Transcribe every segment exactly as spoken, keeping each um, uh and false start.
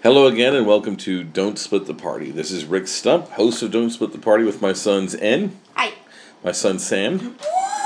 Hello again, and welcome to Don't Split the Party. This is Rick Stump, host of Don't Split the Party, with my sons N, Hi. my son Sam,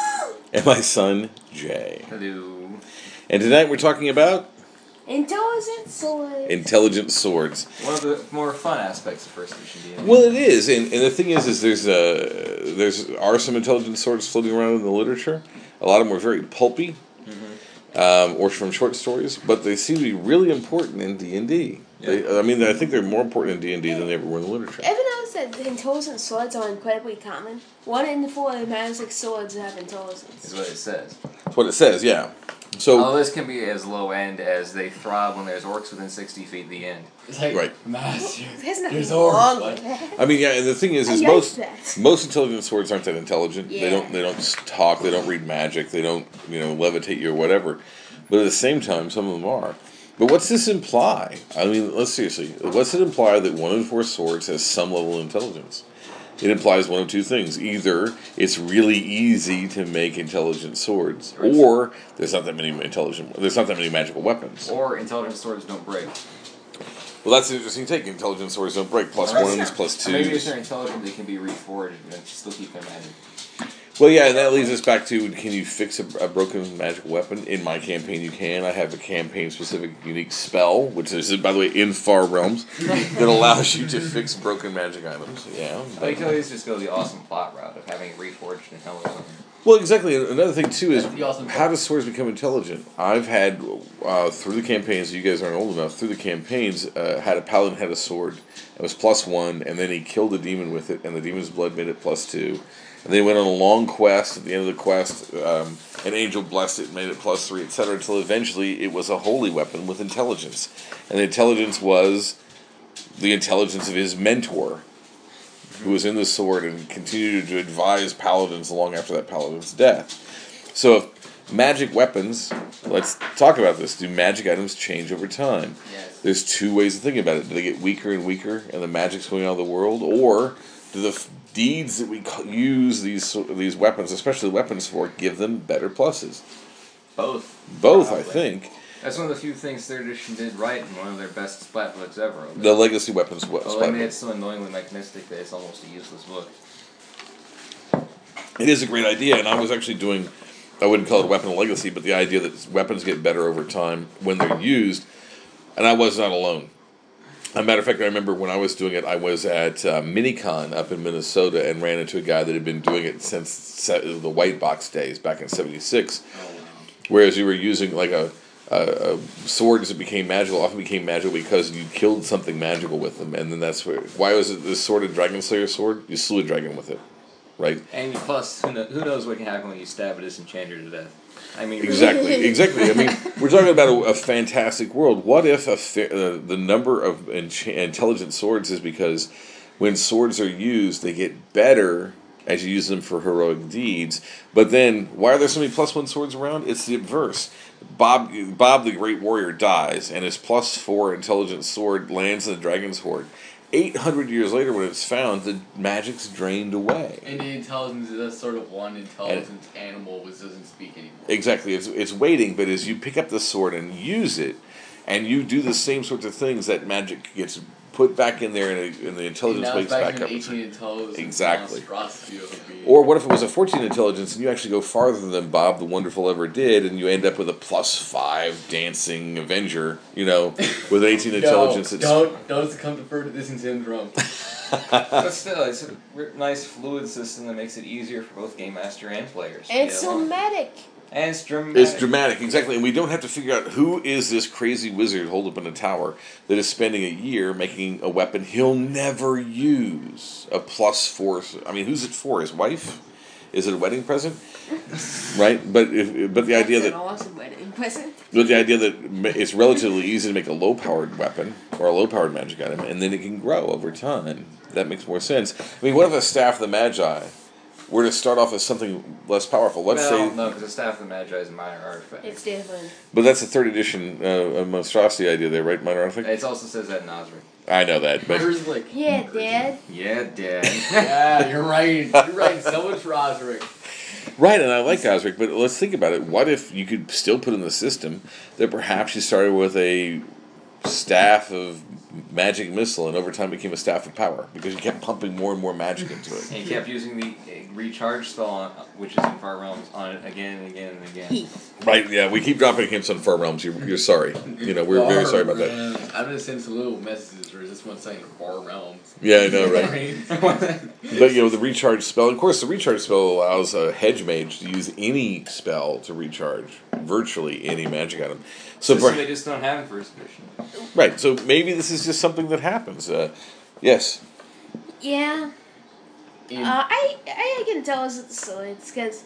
and my son Jay. Hello. And tonight we're talking about Intelligent swords. intelligent swords. One of the more fun aspects of first edition D and D. Well, it is, and, and the thing is, is there's uh, there's are some intelligent swords floating around in the literature. A lot of them are very pulpy, mm-hmm. um, or from short stories, but they seem to be really important in D and D. They, I mean, I think they're more important in D and D than they ever were in the literature. Ever noticed that intelligent swords are incredibly common? One in four magic swords have intelligence. Is what it says. That's what it says, yeah. So, Although this can be as low end as they thrive when there's orcs within sixty feet of the end. It's like, right. Master, There's nothing there's wrong orcs, with that. I mean, yeah, and the thing is, is I most like that. most intelligent swords aren't that intelligent. Yeah. They don't they don't talk. They don't read magic. They don't you know levitate you or whatever. But at the same time, some of them are. But what's this imply? I mean, let's seriously. What's it imply that one in four swords has some level of intelligence? It implies one of two things. Either it's really easy to make intelligent swords, or there's not that many intelligent. There's not that many magical weapons. Or intelligent swords don't break. Well, that's an interesting take. Intelligent swords don't break. Plus Or ones, plus Or maybe if twos. they're intelligent, they can be reforged and still keep their magic. Well, yeah, and that leads us back to, can you fix a, a broken magical weapon? In my campaign, you can. I have a campaign-specific unique spell, which is, by the way, in Far Realms, that allows you to fix broken magic items. Yeah. I can always just go the awesome plot route of having it reforged in hell or something. Well, exactly. Another thing, too, is That's the awesome how do swords become intelligent? I've had, uh, through the campaigns, you guys aren't old enough, through the campaigns, uh, had a paladin had a sword. It was plus one, and then he killed a demon with it, and the demon's blood made it plus two. And they went on a long quest. At the end of the quest, um, an angel blessed it, made it plus three, et cetera, until eventually it was a holy weapon with intelligence. And the intelligence was the intelligence of his mentor, who was in the sword and continued to advise paladins long after that paladin's death. So, if magic weapons, let's talk about this. Do magic items change over time? Yes. There's two ways of thinking about it. Do they get weaker and weaker, and the magic's going out of the world, or do the f- deeds that we use these these weapons, especially weapons for, give them better pluses? Both. Both, Probably. I think. That's one of the few things third edition did right in one of their best splat books ever. The legacy weapons. What? Well, they made it so annoyingly mechanistic that it's almost a useless book. It is a great idea, and I was actually doing, I wouldn't call it a weapon of legacy, but the idea that weapons get better over time when they're used, and I was not alone. As a matter of fact, I remember when I was doing it, I was at uh, Minicon up in Minnesota and ran into a guy that had been doing it since se- the white box days back in seventy-six. Oh, wow. Whereas you were using like a, a, a swords that became magical often became magical because you killed something magical with them, and then that's where. Why was it this sort of Dragon Slayer sword? You slew a dragon with it, right? And plus, who, know, who knows what can happen when you stab a disenchanter to death? I mean, Exactly, exactly. I mean, we're talking about a, a fantastic world. What if a fa- uh, the number of encha- intelligent swords is because when swords are used, they get better as you use them for heroic deeds. But then, why are there so many plus one swords around? It's the obverse. Bob, Bob the Great Warrior dies, and his plus four intelligent sword lands in the dragon's hoard. Eight hundred years later, when it's found, the magic's drained away. And the intelligence is a sort of one intelligent animal which doesn't speak anymore. Exactly, it's it's waiting, but as you pick up the sword and use it, and you do the same sorts of things, that magic gets put back in there, and, a, and the intelligence now wakes it's back back to up. an eighteen intelligence Exactly. monstrosity of a being. Or what if it was a fourteen intelligence, and you actually go farther than Bob the Wonderful ever did, and you end up with a plus five dancing Avenger, you know, with eighteen intelligence. No, It's, don't don't succumb to Ferguson syndrome. But still, it's a r- nice fluid system that makes it easier for both game master and players. And it's you know? dramatic. And it's dramatic. It's dramatic, exactly, and we don't have to figure out who is this crazy wizard holed up in a tower that is spending a year making a weapon he'll never use. A plus four. I mean, who's it for? His wife? Is it a wedding present? Right, but if, but the That's idea an that awesome wedding present. but the idea that ma- it's relatively easy to make a low powered weapon or a low powered magic item, and then it can grow over time. That makes more sense. I mean, what if a staff of the Magi were to start off as something less powerful? Let's well, say no, because the Staff of the Magi is a minor artifact. It's different. But that's a third edition uh, monstrosity idea there, right, Minor Artifact? It also says that in Osric. I know that, but Where's like Yeah, Dad. Yeah, Dad. yeah, you're right. You're right. So much for Osric. right, and I like Osric, but let's think about it. What if you could still put in the system that perhaps you started with a staff of magic missile, and over time became a staff of power because you kept pumping more and more magic into it. And he kept using the uh, recharge spell, on, which is in Far Realms, on it again and again and again. Right? Yeah, we keep dropping hints on Far Realms. You're, you're sorry. You know, we're very sorry about that. Realms. I'm gonna send some little messages, or is this one saying Far Realms? Yeah, I know, right? But you know, the recharge spell. Of course, the recharge spell allows a hedge mage to use any spell to recharge virtually any magic item. So, So per- they just don't have in first edition. right. So maybe this is just something that happens. Uh, yes. Yeah. In- Uh, I I can tell us it's swords because,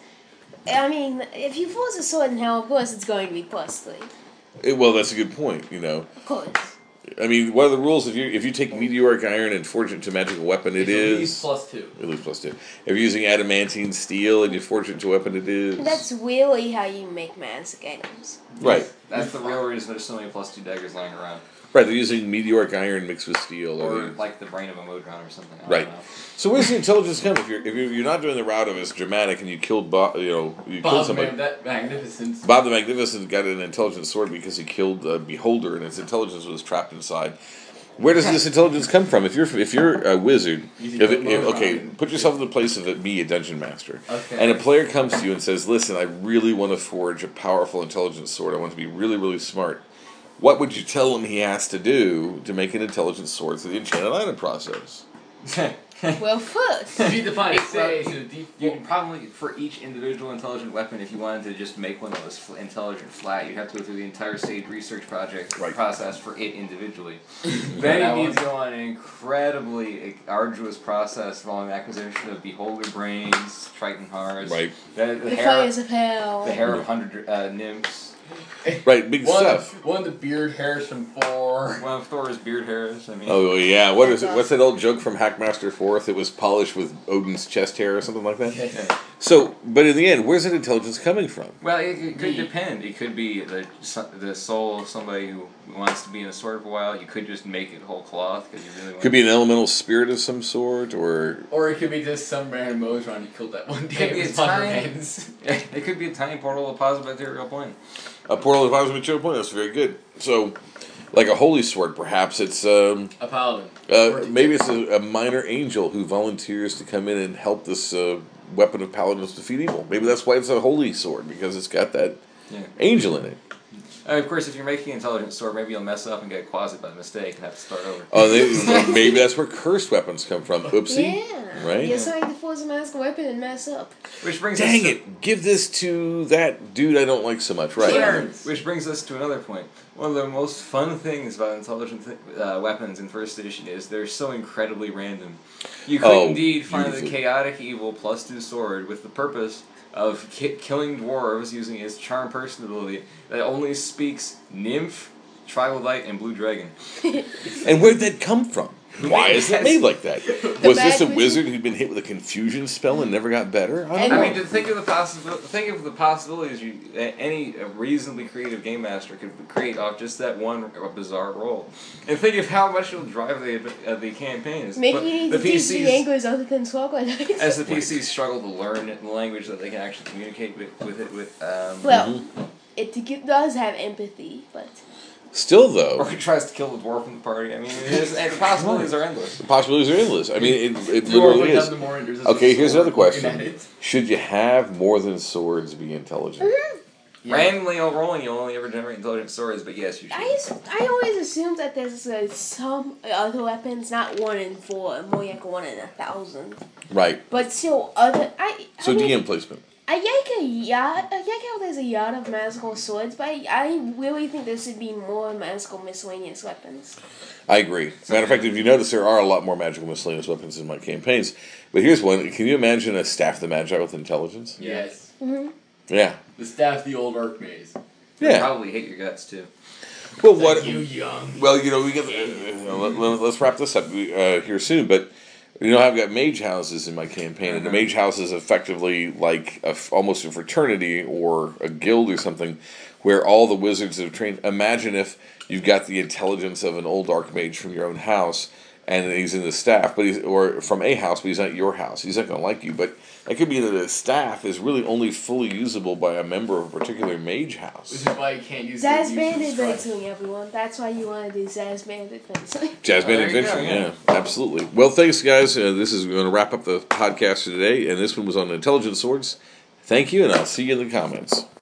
I mean, if you force a sword in hell, of course it's going to be plus three. It- well, that's a good point. You know, Of course. I mean, what are the rules? If you if you take meteoric iron and forge it into a magical weapon, it It's at is least plus two. at least plus two. If you're using adamantine steel and you forge it into a weapon, it is That's really how you make magic items. right. That's the real reason there's so many plus two daggers lying around. Right, they're using meteoric iron mixed with steel, or, Or they're- like the brain of a Modron or something. I don't right. know. So where's the intelligence come? If you're if you're, you're not doing the route of it's dramatic and you killed Bob, you know, you killed Bob, somebody. man, that magnificence. Bob the Magnificent got an intelligent sword because he killed a beholder and its intelligence was trapped inside. Where does this intelligence come from? If you're if you're a wizard, You if, think if, Modron. okay, put yourself in the place of it, me, a dungeon master, Okay. and a player comes to you and says, "Listen, I really want to forge a powerful, intelligent sword. I want to be really, really smart." What would you tell him he has to do to make an intelligent sword through the enchanted item process? Well, first, If you define Well, say you- to the deep, You can probably, for each individual intelligent weapon, if you wanted to just make one that was fl- intelligent flat, you'd have to go through the entire stage research project Right. process for it individually. That Then you need was- to go on an incredibly arduous process involving the acquisition of beholder brains, triton hearts, Right, the, the, the hair, fires of hell. the hair of hundred uh, nymphs, right, big one, stuff. Of, one of the beard hairs from Thor. one of Thor's beard hairs. I mean, Oh yeah, what is it? What's that old joke from Hackmaster Fourth? It was polished with Odin's chest hair or something like that. yeah. So, but in the end, where's that intelligence coming from? Well, it, it could The- depend. It could be the so- the soul of somebody who wants to be in a sword for a while. You could just make it whole cloth because you really want. Could be an elemental spirit of some sort, or Or it could be just some random Mozron you killed that one It day could be a with Thunder tiny. Hands. It could be a tiny portal of positive material plane. a portal of positive material point. That's very good. So, like a holy sword, perhaps it's um, A paladin. uh, maybe it's a, a minor angel who volunteers to come in and help this uh, weapon of paladins defeat evil. Maybe that's why it's a holy sword because it's got that Yeah. angel in it. Uh, of course, if you're making an intelligent sword, maybe you'll mess up and get quasit by mistake and have to start over. Oh, they, maybe that's where cursed weapons come from. Oopsie. Yeah. Right? You're trying to force a magical weapon and mess up. Which brings Dang us to, it! Give this to that dude I don't like so much. Right. Clarence. Which brings us to another point. One of the most fun things about intelligent th- uh, weapons in first edition is they're so incredibly random. You could Oh, indeed find the beautifully. chaotic evil plus two sword with the purpose of ki- killing dwarves using his charm person ability that only speaks nymph, troglodyte, and blue dragon. And where'd that come from? Why is it made like that? Was this a bad wizard who'd been hit with a confusion spell and never got better? I don't And- know. I mean, to think of the possibil- think of the possibilities. You, a- any reasonably creative game master could create off just that one r- bizarre roll, and think of how much it'll drive the uh, the campaigns. Maybe But you need the to teach the P Cs, anglers other than troglodytes. as the P Cs struggle to learn the language that they can actually communicate with, with it with. Um, Well, Mm-hmm. it g- does have empathy, but Still, or though, he tries to kill the dwarf in the party. I mean, it is, and the possibilities are endless. the possibilities are endless. I mean, it, it The more literally we have, is. the more there's a Okay, here's sword another looking question. at it. Should you have more than swords be intelligent? Yeah. Randomly rolling, you'll only ever generate intelligent swords, but yes, you should. I, s- I always assume that there's uh, some other weapons, not one in four, more like one in a thousand. Right. But still, other I. I So mean, D M placement. I like a yacht. I like how there's a yacht of magical swords, but I, I really think there should be more magical miscellaneous weapons. I agree. Matter of fact, if you notice, there are a lot more magical miscellaneous weapons in my campaigns. But here's one. Can you imagine a Staff of the Magi with intelligence? Yes. Mm-hmm. Yeah. The staff, the old Archmaze. You'll Yeah. probably hate your guts too. Well, what? You young. Well, you know, we get. Uh, let, let, let's wrap this up uh, here soon. But you know, I've got mage houses in my campaign, and the mage house is effectively like a f almost a fraternity or a guild or something, where all the wizards have trained. Imagine if you've got the intelligence of an old archmage from your own house, and he's in the staff, but he's or from a house, but he's not your house. He's not going to like you, but it could be that the staff is really only fully usable by a member of a particular mage house. Which is why you can't use Zaz the Bandit strike. fencing, everyone. That's why you want to do Zaz Bandit fencing. Jazz Oh, Band there you Adventure, go, yeah. yeah. absolutely. Well, thanks, guys. Uh, this is going to wrap up the podcast for today, and this one was on Intelligent Swords. Thank you, and I'll see you in the comments.